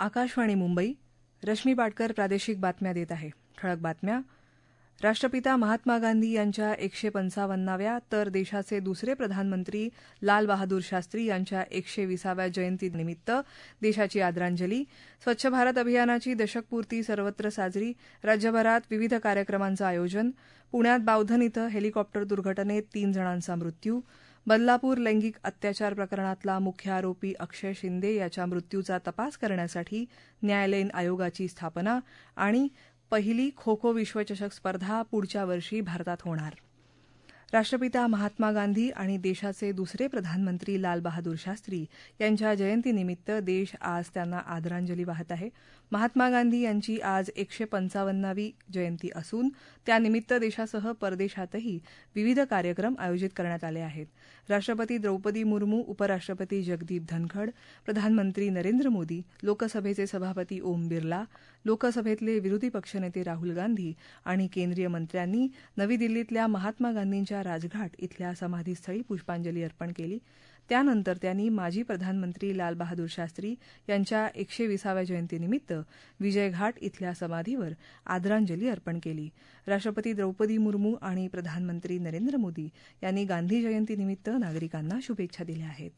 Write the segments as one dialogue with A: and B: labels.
A: आकाशवाणी मुंबई. रश्मी पाटकर प्रादेशिक बातम्या देत आहे. ठळक बातम्या. राष्ट्रपिता महात्मा गांधी यांच्या 155व्या तर देशाचे दुसरे प्रधानमंत्री लाल बहादूर शास्त्री यांच्या 120व्या जयंतीनिमित्त देशाची आदरांजली. स्वच्छ भारत अभियानाची दशकपूर्ती सर्वत्र साजरी. राज्यभरात विविध कार्यक्रमांचं आयोजन. पुण्यात बावधन इथं हेलिकॉप्टर दुर्घटनेत 3 जणांचा मृत्यू. बदलापूर लैंगिक अत्याचार प्रकरणातला मुख्य आरोपी अक्षय शिंदे याच्या मृत्यूचा तपास करण्यासाठी न्यायालयीन आयोगाची स्थापना. आणि पहिली खो खो विश्वचषक स्पर्धा पुढच्या वर्षी भारतात होणार. राष्ट्रपिता महात्मा गांधी आणि देशाचे दुसरे प्रधानमंत्री लाल बहादूर शास्त्री यांच्या जयंतीनिमित्त देश आज त्यांना आदरांजली वाहत आहे. महात्मा गांधी यांची आज 155वी जयंती असून त्यानिमित्त देशासह परदेशातही विविध कार्यक्रम आयोजित करण्यात आले आहेत. राष्ट्रपती द्रौपदी मुर्मू, उपराष्ट्रपती जगदीप धनखड, प्रधानमंत्री नरेंद्र मोदी, लोकसभेचे सभापती ओम बिर्ला, लोकसभेतले विरोधी पक्षनेते राहुल गांधी आणि केंद्रीय मंत्र्यांनी नवी दिल्लीतल्या महात्मा गांधींच्या राजघाट इथल्या समाधीस्थळी पुष्पांजली अर्पण केली. त्यानंतर त्यांनी माजी प्रधानमंत्री लाल बहादूर शास्त्री यांच्या 120व्या जयंतीनिमित्त विजयघाट इथल्या समाधीवर आदरांजली अर्पण केली. राष्ट्रपती द्रौपदी मुर्मू आणि प्रधानमंत्री नरेंद्र मोदी यांनी गांधी जयंतीनिमित्त नागरिकांना शुभेच्छा दिल्या आहेत.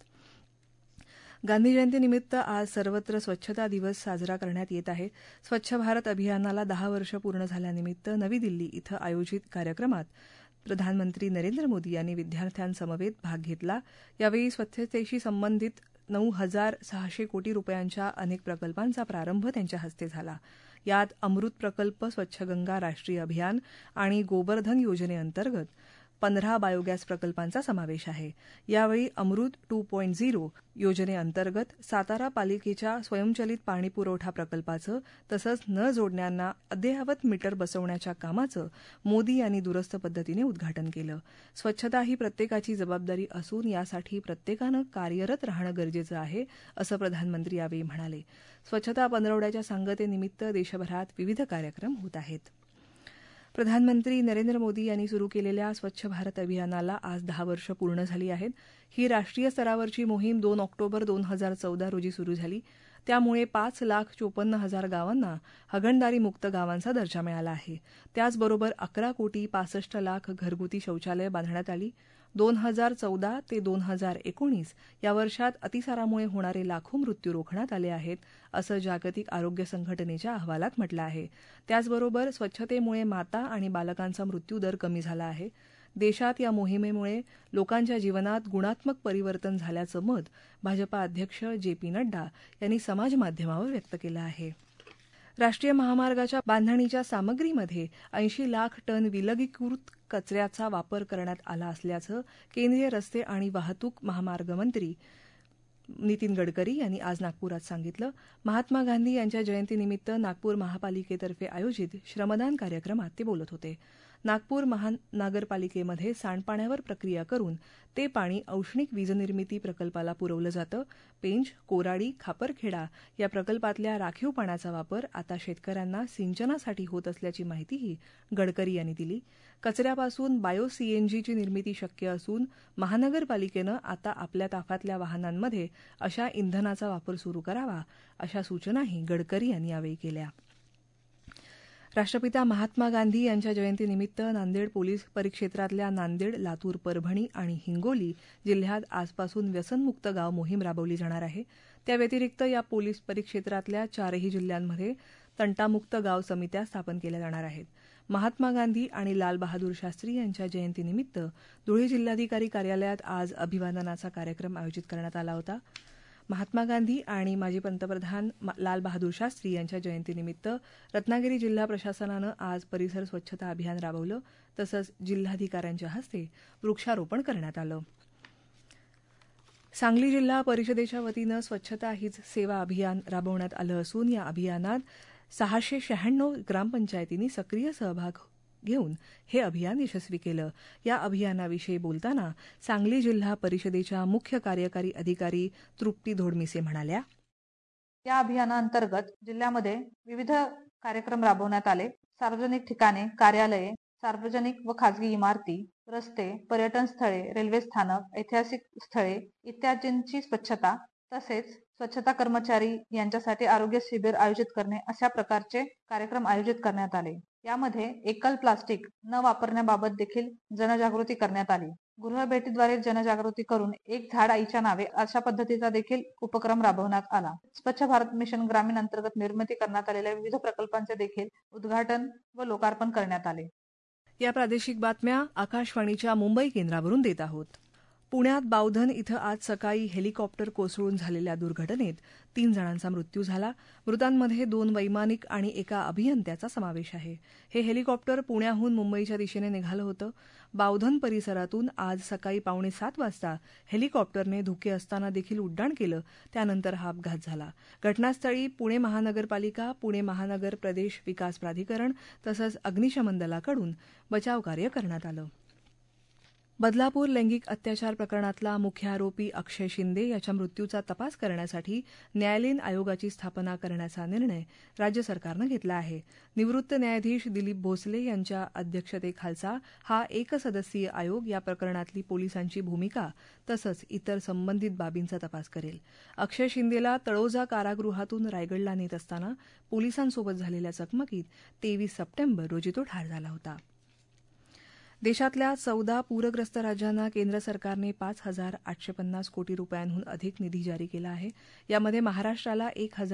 A: गांधी जयंतीनिमित्त आज सर्वत्र स्वच्छता दिवस साजरा करण्यात येत आहे. स्वच्छ भारत अभियानाला 10 वर्ष पूर्ण झाल्यानिमित्त नवी दिल्ली इथं आयोजित कार्यक्रमात प्रधानमंत्री नरेंद्र मोदी यांनी विद्यार्थ्यांसमवेत भाग घेतला. यावेळी स्वच्छतेशी संबंधित 9,600 कोटी रुपयांच्या अनेक प्रकल्पांचा प्रारंभ त्यांच्या हस्ते झाला. यात अमृत प्रकल्प, स्वच्छ गंगा राष्ट्रीय अभियान आणि गोबर्धन योजनेअंतर्गत 15 बायोगॅस प्रकल्पांचा समावेश आहे. यावेळी अमृत 2.0 योजनेअंतर्गत सातारा पालिकेच्या स्वयंचलित पाणीपुरवठा प्रकल्पाचं तसंच न जोडण्यांना अद्ययावत मीटर बसवण्याच्या कामाचं मोदी यांनी दूरस्थ पद्धतीने उद्घाटन केलं. स्वच्छता ही प्रत्येकाची जबाबदारी असून यासाठी प्रत्येकानं कार्यरत राहणं गरजेचं आहे, असं प्रधानमंत्री यावेळी म्हणाले. स्वच्छता पंधरवड्याच्या सांगतेनिमित्त देशभरात विविध कार्यक्रम होत आहेत. प्रधानमंत्री नरेंद्र मोदी यांनी सुरू केलेल्या स्वच्छ भारत अभियानाला आज 10 वर्ष पूर्ण झाली आहेत. ही राष्ट्रीय स्तरावरची मोहीम 2 ऑक्टोबर 2014 रोजी सुरू झाली. त्यामुळे 5,54,000 गावांना हागणदारीमुक्त गावांचा दर्जा मिळाला आहे. त्याचबरोबर 11,65,00,000 घरगुती शौचालय बांधण्यात आली. 2014 ते 2019 या वर्षात अतिसारामुळे होणारे लाखो मृत्यू रोखण्यात आले आहेत, असं जागतिक आरोग्य संघटनेच्या अहवालात म्हटलं आहे. त्याचबरोबर स्वच्छतेमुळे माता आणि बालकांचा मृत्यूदर कमी झाला आहे. देशात या मोहिमेमुळे लोकांच्या जीवनात गुणात्मक परिवर्तन झाल्याचं मत भाजपा अध्यक्ष जे.पी. नड्डा यांनी समाजमाध्यमावर व्यक्त केलं आहे. राष्ट्रीय महामार्गाच्या बांधणीच्या सामग्रीमध्ये 80 लाख टन विलगीकृत कचऱ्याचा वापर करण्यात आला असल्याचं केंद्रीय रस्ते आणि वाहतूक महामार्ग मंत्री नितीन गडकरी यांनी आज नागपुरात सांगितलं. महात्मा गांधी यांच्या जयंतीनिमित्त नागपूर महापालिकेतर्फे आयोजित श्रमदान कार्यक्रमात ते बोलत होते. नागपूर महानगरपालिकेमध्ये सांडपाण्यावर प्रक्रिया करून ते पाणी औष्णिक वीजनिर्मिती प्रकल्पाला पुरवलं जातं. पेंच, कोराडी, खापरखेडा या प्रकल्पातल्या राखीव पाण्याचा वापर आता शेतकऱ्यांना सिंचनासाठी होत असल्याची माहितीही गडकरी यांनी दिली. कचऱ्यापासून बायो सीएनजीची निर्मिती शक्य असून महानगरपालिकेनं आता आपल्या ताफ्यातल्या वाहनांमध्ये अशा इंधनाचा वापर सुरू करावा, अशा सूचनाही गडकरी यांनी यावेळी केल्या. राष्ट्रपिता महात्मा गांधी यांच्या जयंतीनिमित्त नांदेड पोलीस परिक्षेत्रातल्या नांदेड, लातूर, परभणी आणि हिंगोली जिल्ह्यात आजपासून व्यसनमुक्त गाव मोहीम राबवली जाणार आहे. त्याव्यतिरिक्त या पोलीस परिक्षेत्रातल्या 4ही जिल्ह्यांमध्ये तंटामुक्त गाव समित्या स्थापन केल्या जाणार आहेत. महात्मा गांधी आणि लाल बहादूर शास्त्री यांच्या जयंतीनिमित्त धुळे जिल्हाधिकारी कार्यालयात आज अभिवादनाचा कार्यक्रम आयोजित करण्यात आला होता. महात्मा गांधी आणि माजी पंतप्रधान लाल बहादूर शास्त्री यांच्या जयंतीनिमित्त रत्नागिरी जिल्हा प्रशासनानं आज परिसर स्वच्छता अभियान राबवलं. तसंच जिल्हाधिकाऱ्यांच्या हस्ते वृक्षारोपण करण्यात आलं. सांगली जिल्हा परिषदेच्या वतीनं स्वच्छता हीच सेवा अभियान राबवण्यात आलं असून या अभियानात 696 ग्रामपंचायतींनी सक्रिय सहभाग घेऊन हे अभियान यशस्वी केलं. या अभियानाविषयी बोलताना सांगली जिल्हा परिषदेच्या मुख्य कार्यकारी अधिकारी तृप्ती धोडमिसे म्हणाल्या.
B: या अभियानाअंतर्गत जिल्ह्यामध्ये विविध कार्यक्रम राबवण्यात आले. सार्वजनिक ठिकाणे, कार्यालये, सार्वजनिक व खाजगी इमारती, रस्ते, पर्यटन स्थळे, रेल्वे स्थानक, ऐतिहासिक स्थळे इत्यादींची स्वच्छता तसेच स्वच्छता कर्मचारी यांच्यासाठी आरोग्य शिबिर आयोजित करणे अशा प्रकारचे कार्यक्रम आयोजित करण्यात आले. यामध्ये एकल प्लास्टिक न वापरण्याबाबत देखील जनजागृती करण्यात आली. गृहभेटीद्वारे जनजागृती करून एक झाड आईच्या नावे अशा पद्धतीचा देखील उपक्रम राबवण्यात आला. स्वच्छ भारत मिशन ग्रामीण अंतर्गत निर्मिती करण्यात आलेल्या विविध प्रकल्पांचे देखील उद्घाटन व लोकार्पण करण्यात आले.
A: या प्रादेशिक बातम्या आकाशवाणीच्या मुंबई केंद्रावरून देत आहोत. पुण्यात बावधन इथं आज सकाळी हेलिकॉप्टर कोसळून झालेल्या दुर्घटनेत 3 जणांचा मृत्यू झाला. मृतांमध्ये 2 वैमानिक आणि एका अभियंत्याचा समावेश आहे. हे हेलिकॉप्टर पुण्याहून मुंबईच्या दिशेने निघालं होतं. बावधन परिसरातून आज सकाळी 6:45 वाजता हेलिकॉप्टरने धुके असताना देखील उड्डाण केलं. त्यानंतर हा अपघात झाला. घटनास्थळी पुणे महानगरपालिका, पुणे महानगर प्रदेश विकास प्राधिकरण तसंच अग्निशमन दलाकडून बचावकार्य करण्यात आलं. बदलापूर लैंगिक अत्याचार प्रकरणातला मुख्य आरोपी अक्षय शिंदे याच्या मृत्यूचा तपास करण्यासाठी न्यायालयीन आयोगाची स्थापना करण्याचा निर्णय राज्य सरकारनं घेतला आहे. निवृत्त न्यायाधीश दिलीप भोसले यांच्या अध्यक्षतेखालचा हा एकसदस्यीय आयोग या प्रकरणातली पोलिसांची भूमिका तसंच इतर संबंधित बाबींचा तपास करेल. अक्षय शिंदेला तळोजा कारागृहातून रायगडला नेत असताना पोलिसांसोबत झालेल्या चकमकीत 23 सप्टेंबर रोजी तो ठार झाला होता. देशातल्या 14 पूरग्रस्त राज्यांना केंद्र सरकारने 5,850 कोटी रुपयांहून अधिक निधी जारी केला आहे. यामध्ये महाराष्ट्राला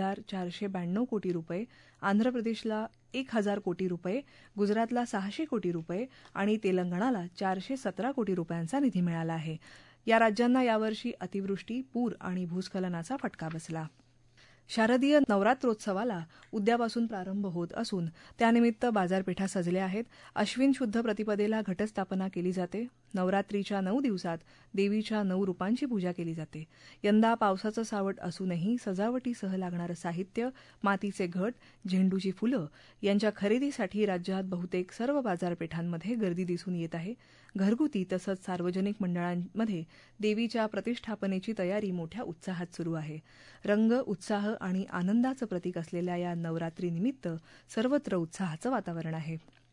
A: 1,492 कोटी रुपये, आंध्र प्रदेशला 1,000 कोटी रुपये, गुजरातला 600 कोटी रुपये आणि तेलंगणाला 417 कोटी रुपयांचा निधी मिळाला आहे. या राज्यांना यावर्षी अतिवृष्टी, पूर आणि भूस्खलनाचा फटका बसला. शारदीय नवरात्रोत्सवाला उद्यापासून प्रारंभ होत असून त्यानिमित्त बाजारपेठा सजल्या आहेत. अश्विन शुद्ध प्रतिपदेला घटस्थापना केली जाते. नवरात्रीच्या 9 दिवसात देवीच्या 9 रूपांची पूजा केली जाते. यंदा पावसाचं सावट असूनही सजावटीसह लागणारं साहित्य, मातीचे घट, झेंडूची फुलं यांच्या खरेदीसाठी राज्यात बहुतेक सर्व बाजारपेठांमध्ये गर्दी दिसून येत आहे. घरगुती तसंच सार्वजनिक मंडळांमध्ये देवीच्या प्रतिष्ठापनेची तयारी मोठ्या उत्साहात सुरू आहे. रंग, उत्साह आणि आनंदाचं प्रतीक असलेल्या या नवरात्रीनिमित्त सर्वत्र उत्साहाचं वातावरण आहे.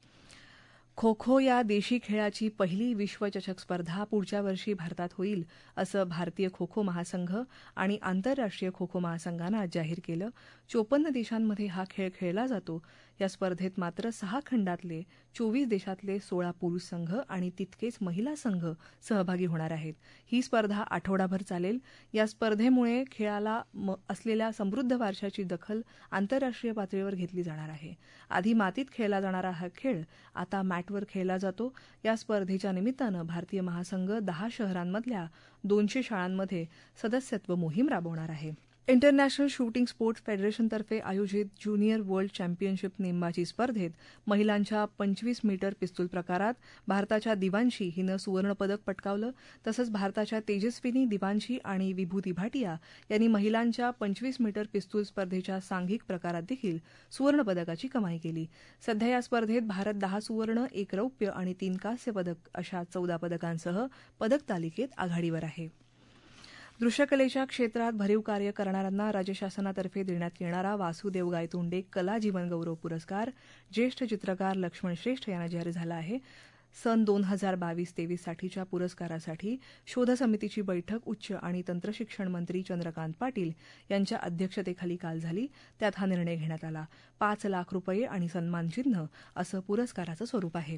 A: खो खो या देशी खेळाची पहिली विश्वचषक स्पर्धा पुढच्या वर्षी भारतात होईल असं भारतीय खो खो महासंघ आणि आंतरराष्ट्रीय खो खो महासंघानं आज जाहीर केलं. 54 देशांमध्ये हा खेळ खेळला जातो. या स्पर्धेत मात्र 6 खंडातले 24 देशातले 16 पुरुष संघ आणि तितकेच महिला संघ सहभागी होणार आहेत. ही स्पर्धा आठवडाभर चालेल. या स्पर्धेमुळे खेळाला असलेल्या समृद्ध वारशाची दखल आंतरराष्ट्रीय पातळीवर घेतली जाणार आहे. आधी मातीत खेळला जाणारा हा खेळ आता मॅटवर खेळला जातो. या स्पर्धेच्या निमित्तानं भारतीय महासंघ 10 शहरांमधल्या 200 शाळांमध्ये सदस्यत्व मोहीम राबवणार आहे. इंटरनॅशनल शूटिंग स्पोर्ट्स फेडरेशनतर्फे आयोजित ज्युनियर वर्ल्ड चॅम्पियनशिप नेमबाजी स्पर्धेत महिलांच्या 25 मीटर पिस्तूल प्रकारात भारताच्या दिवांशी हिनं सुवर्णपदक पटकावलं. तसंच भारताच्या तेजस्विनी दिवांशी आणि विभूती भाटिया यांनी महिलांच्या 25 मीटर पिस्तूल स्पर्धेच्या सांघिक प्रकारात देखील सुवर्णपदकाची कमाई केली. सध्या या स्पर्धेत भारत 10 सुवर्ण, 1 रौप्य आणि 3 कांस्य पदक अशा 14 पदकांसह पदक तालिकेत आघाडीवर आहे. दृश्यकलेच्या क्षेत्रात भरीव कार्य करणाऱ्यांना राज्य शासनातर्फे देण्यात येणारा वासुदेव गायतोंडे कला जीवनगौरव पुरस्कार ज्येष्ठ चित्रकार लक्ष्मण श्रेष्ठ यांना जाहीर झाला आहे. सन 2022-23 साठीच्या पुरस्कारासाठी शोध समितीची बैठक उच्च आणि तंत्रशिक्षण मंत्री चंद्रकांत पाटील यांच्या अध्यक्षतेखाली काल झाली. त्यात हा निर्णय घेण्यात आला. 5 लाख रुपये आणि सन्मानचिन्ह असं पुरस्काराचं स्वरूप आहे.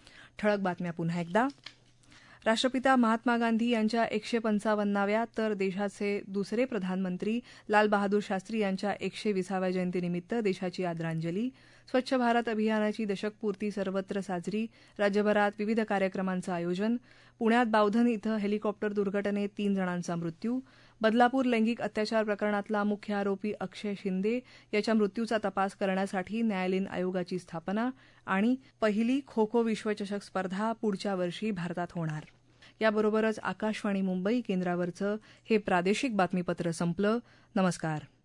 A: ठळक बातम्या पुन्हा एकदा. राष्ट्रपिता महात्मा गांधी यांच्या 155व्या तर देशाचे दुसरे प्रधानमंत्री लाल बहादूर शास्त्री यांच्या 120व्या जयंतीनिमित्त देशाची आदरांजली. स्वच्छ भारत अभियानाची दशकपूर्ती सर्वत्र साजरी. राज्यभरात विविध कार्यक्रमांचं आयोजन. पुण्यात बावधन इथं हेलिकॉप्टर दुर्घटनेत 3 जणांचा मृत्यू. बदलापूर लैंगिक अत्याचार प्रकरणातला मुख्य आरोपी अक्षय शिंदे याच्या मृत्यूचा तपास करण्यासाठी न्यायालयीन आयोगाची स्थापना आणि पहिली खो खो विश्वचषक स्पर्धा पुढच्या वर्षी भारतात होणार. याबरोबरच आकाशवाणी मुंबई केंद्रावरचं हे प्रादेशिक बातमीपत्र संपलं. नमस्कार.